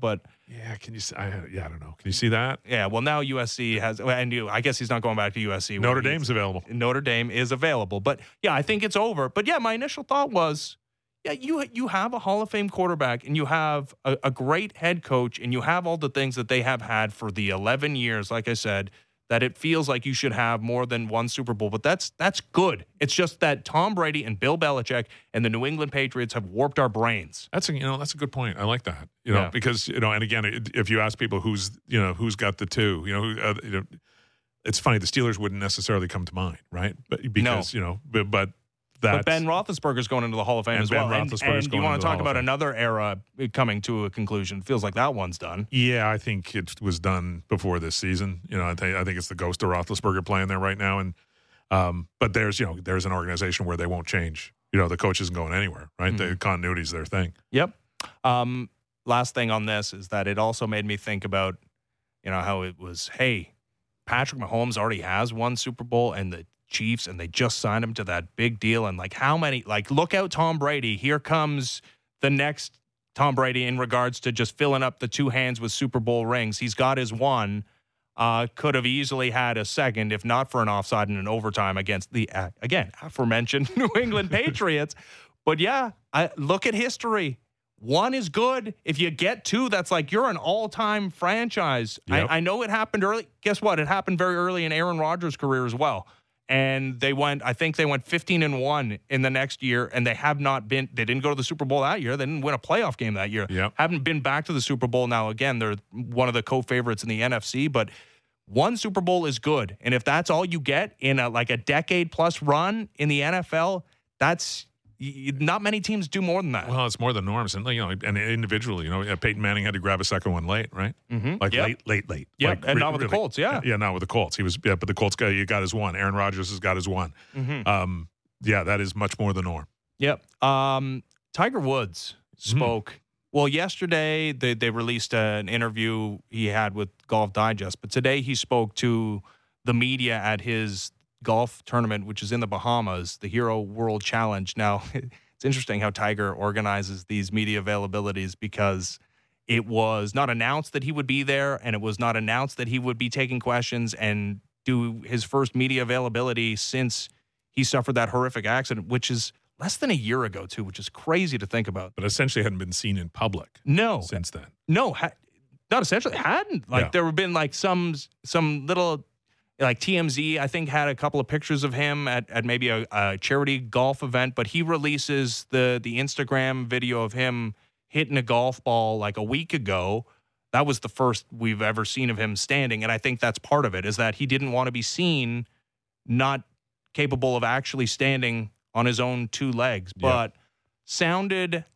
Yeah, can you see? I, yeah, I don't know. Can you see that? Yeah, well, now U S C has, and you, I guess he's not going back to U S C. Notre Dame's available. Notre Dame is available. But, yeah, I think it's over. But, yeah, my initial thought was, yeah, you you have a Hall of Fame quarterback, and you have a, a great head coach, and you have all the things that they have had for the eleven years, like I said, that it feels like you should have more than one Super Bowl. But that's that's good. It's just that Tom Brady and Bill Belichick and the New England Patriots have warped our brains. That's a, you know that's a good point. I like that. You know Yeah. because you know and again if you ask people who's you know who's got the two you know who, uh, you know it's funny the Steelers wouldn't necessarily come to mind, right? But because you know but, but that's, But Ben Roethlisberger's going into the Hall of Fame And as Ben well. And, Roethlisberger's and going you want into to the talk Hall of about Fame. another era coming to a conclusion. Feels like that one's done. Yeah, I think it was done before this season. You know, I think I think it's the ghost of Roethlisberger playing there right now. And um, but there's you know there's an organization where they won't change. You know, the coach isn't going anywhere, right? Mm-hmm. The continuity is their thing. Yep. Um, last thing on this is that it also made me think about, you know, how it was, hey, Patrick Mahomes already has one Super Bowl and the Chiefs, and they just signed him to that big deal. And like how many, like look out Tom Brady. Here comes the next Tom Brady in regards to just filling up the two hands with Super Bowl rings. He's got his one. Uh, could have easily had a second if not for an offside and an overtime against the, uh, again, aforementioned New England Patriots. But yeah, I look at history. One is good. If you get two, that's like you're an all-time franchise. Yep. I, I know it happened early. Guess what? It happened very early in Aaron Rodgers' career as well. And they went, I think they went fifteen and one in the next year, and they have not been, they didn't go to the Super Bowl that year. They didn't win a playoff game that year. Yep. Haven't been back to the Super Bowl now. Again, they're one of the co-favorites in the N F C, but one Super Bowl is good. And if that's all you get in a like a decade plus run in the N F L, that's y- not many teams do more than that. Well, it's more the norms, and you know, and individually, you know, Peyton Manning had to grab a second one late, right? Mm-hmm. Like Yep. late, late, late. Yep, Like, and re- not with the really. Colts, yeah. yeah, not with the Colts. He was, yeah, but the Colts got you got his one. Aaron Rodgers has got his one. Mm-hmm. Um, yeah, that is much more the norm. Yep. Um, Tiger Woods spoke. Well, yesterday they, they released an interview he had with Golf Digest, but today he spoke to the media at his golf tournament, which is in the Bahamas, the Hero World Challenge. Now, it's interesting how Tiger organizes these media availabilities because it was not announced that he would be there, and it was not announced that he would be taking questions and do his first media availability since he suffered that horrific accident, which is less than a year ago, too, which is crazy to think about. But essentially hadn't been seen in public No, since then. no, ha- not essentially hadn't. Like Yeah. there have been like some some little like T M Z, I think, had a couple of pictures of him at, at maybe a, a charity golf event, but he releases the the Instagram video of him hitting a golf ball like a week ago. That was the first we've ever seen of him standing, and I think that's part of it, is that he didn't want to be seen not capable of actually standing on his own two legs, but Yeah. sounded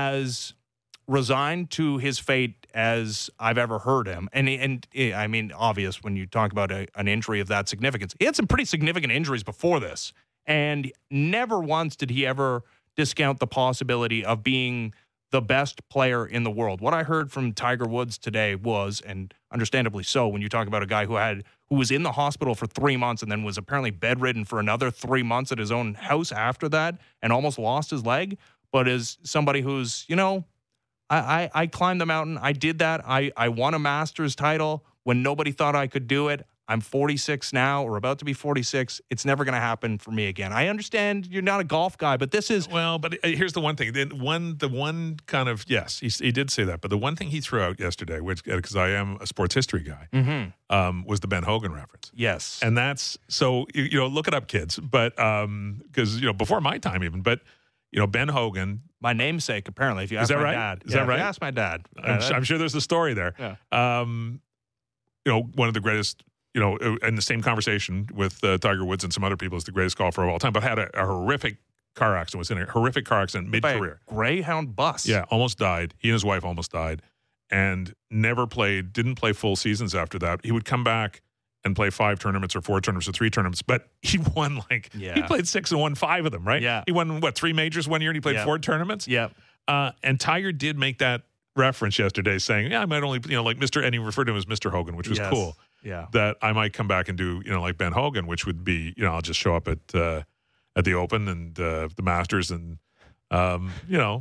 as resigned to his fate as I've ever heard him. And, and I mean, obvious when you talk about a, an injury of that significance. He had some pretty significant injuries before this, and never once did he ever discount the possibility of being the best player in the world. What I heard from Tiger Woods today was, and understandably so, when you talk about a guy who had who was in the hospital for three months and then was apparently bedridden for another three months at his own house after that and almost lost his leg, but is somebody who's, you know, I, I, I climbed the mountain. I did that. I, I won a Masters title when nobody thought I could do it. I'm forty-six now, or about to be forty-six. It's never going to happen for me again. I understand you're not a golf guy, but this is Well, but uh, here's the one thing. Then one, the one kind of yes, he, he did say that. But the one thing he threw out yesterday, which because I am a sports history guy, mm-hmm. um, was the Ben Hogan reference. yes, And that's so you, you know look it up, kids. But because you know before my time even, but you know Ben Hogan. my namesake. Apparently, if you ask that my right? dad, Is Yeah, that if right? you ask my dad. I'm, Uh, su- I'm sure there's a story there. Yeah. Um, you know, one of the greatest. You know, in the same conversation with uh, Tiger Woods and some other people, is the greatest golfer of all time. But had a, a horrific car accident. Was in a horrific car accident mid by a career. Greyhound bus. Yeah, almost died. He and his wife almost died, and never played. Didn't play full seasons after that. He would come back and play five tournaments or four tournaments or three tournaments, but he won like Yeah. he played six and won five of them. Right? Yeah. He won what three majors one year, and he played Yeah. four tournaments. yeah, Uh, and Tiger did make that reference yesterday, saying, "Yeah, I might only you know like Mister and he referred to him as Mister Hogan, which was Yes. cool. yeah. That I might come back and do you know like Ben Hogan, which would be you know I'll just show up at uh, at the Open and uh, the Masters and um, you know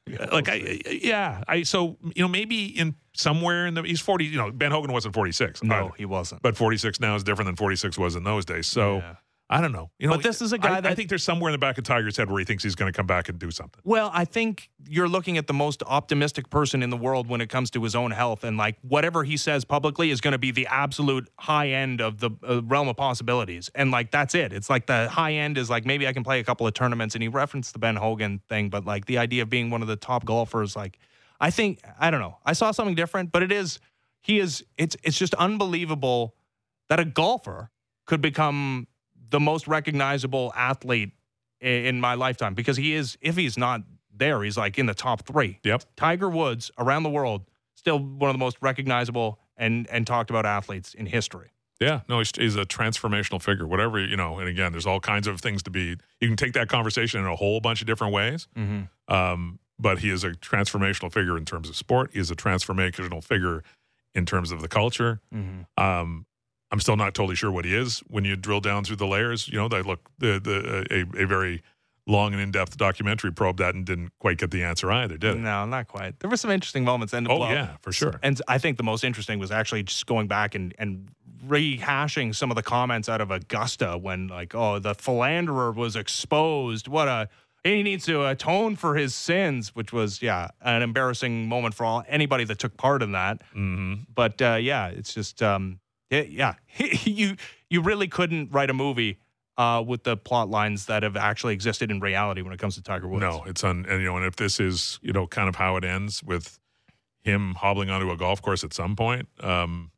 like I, yeah, I so you know maybe in somewhere in the he's forty. You know, Ben Hogan wasn't forty-six. No, either. he wasn't. But forty-six now is different than forty-six was in those days. So. Yeah. I don't know. You know, but this is a guy I, that I think there's somewhere in the back of Tiger's head where he thinks he's going to come back and do something. Well, I think you're looking at the most optimistic person in the world when it comes to his own health, and like whatever he says publicly is going to be the absolute high end of the uh, realm of possibilities, and like that's it. It's like the high end is like maybe I can play a couple of tournaments, and he referenced the Ben Hogan thing, but like the idea of being one of the top golfers, like I think I don't know. I saw something different, but it is he is it's it's just unbelievable that a golfer could become the most recognizable athlete in my lifetime, because he is, if he's not there, he's like in the top three. Yep. Tiger Woods around the world, still one of the most recognizable and, and talked about athletes in history. Yeah, no, he's, he's a transformational figure, whatever, you know, and again, there's all kinds of things to be, you can take that conversation in a whole bunch of different ways. Mm-hmm. Um, but he is a transformational figure in terms of sport. He is a transformational figure in terms of the culture. Mm-hmm. Um, I'm still not totally sure what he is when you drill down through the layers. You know, they look the the a, a very long and in-depth documentary probed that and didn't quite get the answer either, did it? No, not quite. There were some interesting moments. And oh well, yeah, for sure. And I think the most interesting was actually just going back and and rehashing some of the comments out of Augusta when like, oh, the philanderer was exposed. What a he needs to atone for his sins, which was yeah an embarrassing moment for all anybody that took part in that. Mm-hmm. But uh, yeah, it's just. Um, Yeah, you you really couldn't write a movie uh, with the plot lines that have actually existed in reality when it comes to Tiger Woods. No, it's un, and you know, and if this is you know kind of how it ends with him hobbling onto a golf course at some point, um,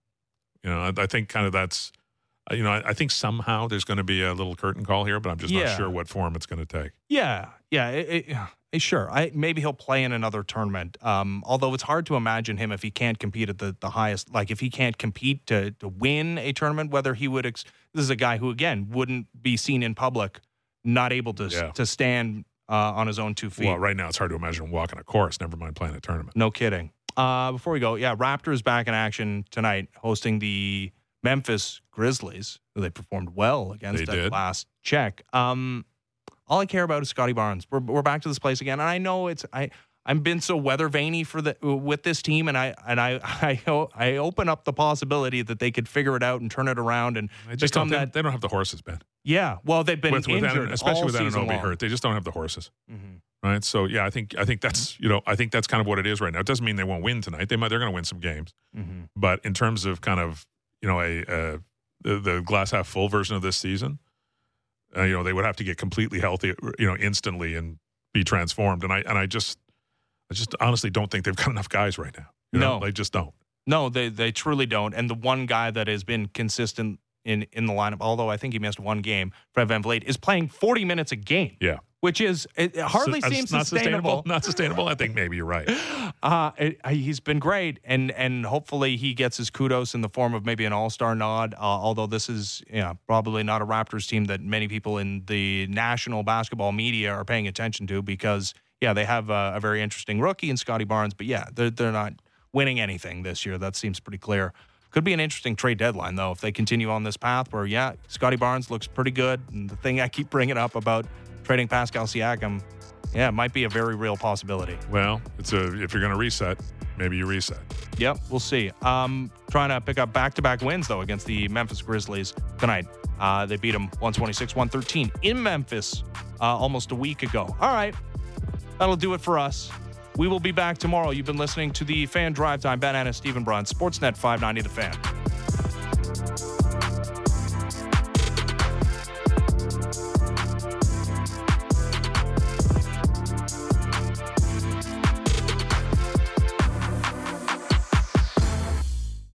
you know, I, I think kind of that's, you know, I, I think somehow there's going to be a little curtain call here, but I'm just Yeah. not sure what form it's going to take. Yeah, yeah, it, it, sure. I maybe he'll play in another tournament. Um, although it's hard to imagine him if he can't compete at the, the highest. Like if he can't compete to to win a tournament, whether he would. Ex- this is a guy who again wouldn't be seen in public, not able to Yeah. to stand uh, on his own two feet. Well, right now it's hard to imagine him walking a course. Never mind playing a tournament. No kidding. Uh, before we go, yeah, Raptors back in action tonight, hosting the Memphis Grizzlies, who they performed well against They at did. last check. Um, all I care about is Scotty Barnes. We're we're back to this place again, and I know it's I I've been so weather vainy for the with this team, and I and I I I open up the possibility that they could figure it out and turn it around and I just become don't. They, that. they don't have the horses, Ben. Yeah, well, they've been With, with injured, Anan- especially all with season Anunoby long. hurt, they just don't have the horses. Mhm. Right, so yeah, I think I think that's you know I think that's kind of what it is right now. It doesn't mean they won't win tonight. They might they're going to win some games, Mhm. but in terms of kind of you know a, a the, the glass half full version of this season, uh, you know they would have to get completely healthy, you know, instantly and be transformed. And I and I just I just honestly don't think they've got enough guys right now. You know? No. They just don't. No, they they truly don't. And the one guy that has been consistent in, in the lineup, although I think he missed one game, Fred VanVleet, is playing forty minutes a game. Yeah. Which is, it hardly So- uh, seems not sustainable. Not sustainable. I think maybe you're right. Uh, it, uh, he's been great, and and hopefully he gets his kudos in the form of maybe an all-star nod, uh, although this is you know, probably not a Raptors team that many people in the national basketball media are paying attention to because, yeah, they have a, a very interesting rookie in Scotty Barnes, but yeah, they're, they're not winning anything this year. That seems pretty clear. Could be an interesting trade deadline, though, if they continue on this path where, yeah, Scotty Barnes looks pretty good. And the thing I keep bringing up about trading Pascal Siakam, yeah, it might be a very real possibility. Well, it's a if you're going to reset, maybe you reset. Yep, we'll see. Um, trying to pick up back-to-back wins, though, against the Memphis Grizzlies tonight. Uh, they beat them one twenty-six one thirteen in Memphis uh, almost a week ago. All right, that'll do it for us. We will be back tomorrow. You've been listening to the Fan Drive Time. Ben Ennis, Stephen Brun, Sportsnet five ninety The Fan.